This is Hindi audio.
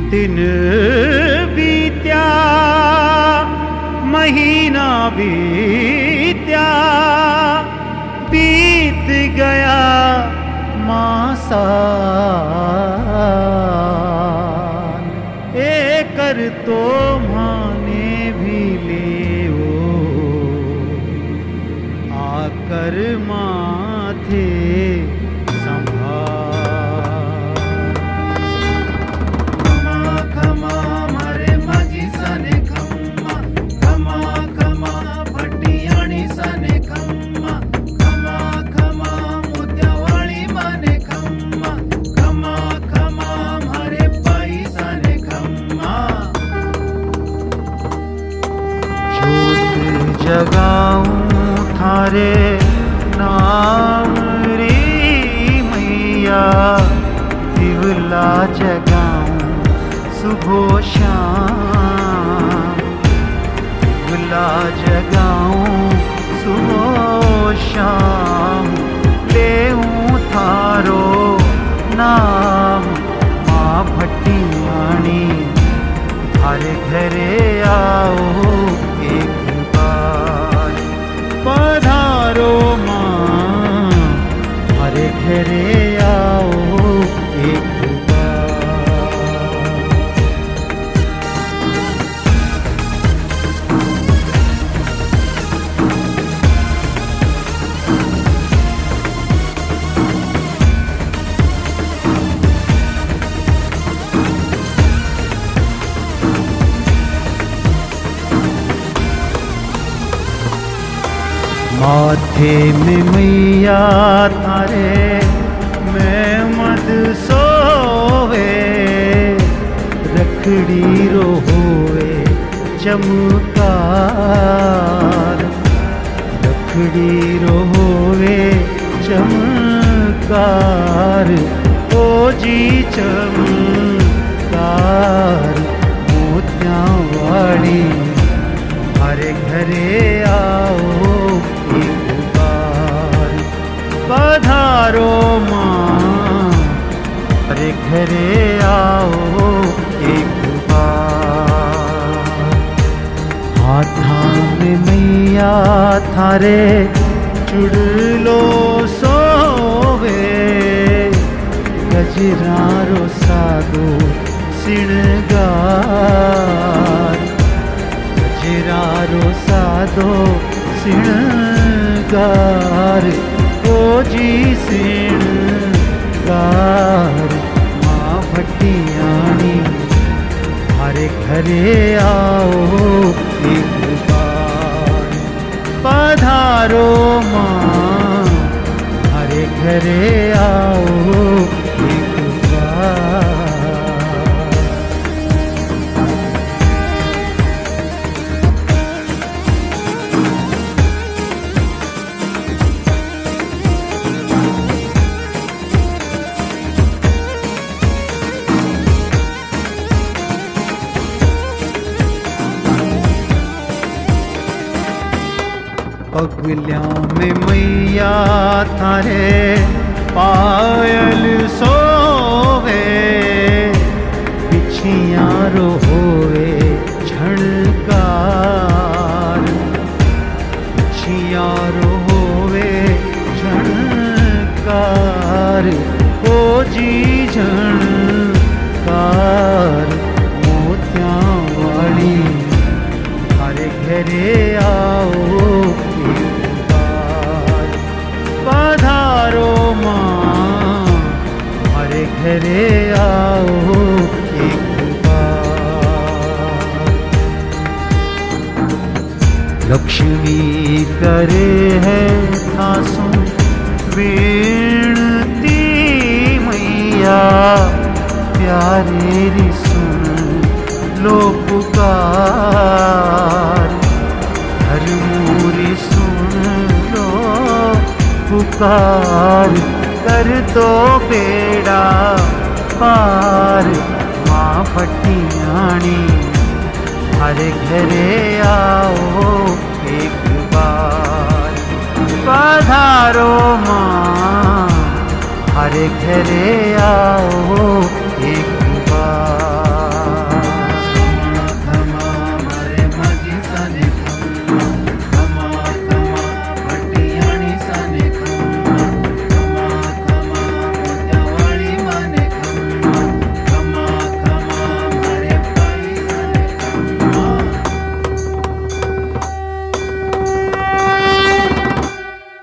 दिन बीत्या महीना बीत्या, बीत गया मासाल। एकर तो माने भी ले आकर माथे जगाऊं थारे नाम रे मैया, दिवला जगाऊं सुबह शाम, दिवला जगाऊं सुबह शाम। लेऊं थारो नाम माँ भटियाणी, थारे घरे आओ एक पधारो माँ, हरे घरे आओ एक माथे में मैया थारे मैं मद सोवे, रखड़ी रो होवे चमकार, रखड़ी रो होवे चमकार। ओ जी चमकार मोतियां वाली, हरे घरे आओ एक बार। पधारो माँ, हरे घरे आओ एक बार। हाथा में मैया थारे चुड़लो सोवे, गजरारो सादो सिणगार, गजरारो सादो सिणगार। ओ जी सिणगार माँ भटियाणी, हरे घरे आओ एक बार। पधारो माँ, हरे घरे आओ एक बार। पगल्या में मैया थारे पायल सोवे, बिछियां रो होवे झणकार, बिछियां रो होवे झणकार। ओ जी झणकार मोतियां वाली, हरे घरे आओ पधारो माँ, हरे घरे आओ एक बार। लक्ष्मी करे है थासु विनती मैया, प्यारे री सुन लो पुकार, धर्मूरी सुन लो पुकार। कर दो बेड़ा पार माँ भटियाणी, हरे घरे आओ एक बार। पधारो माँ, हरे घरे आओ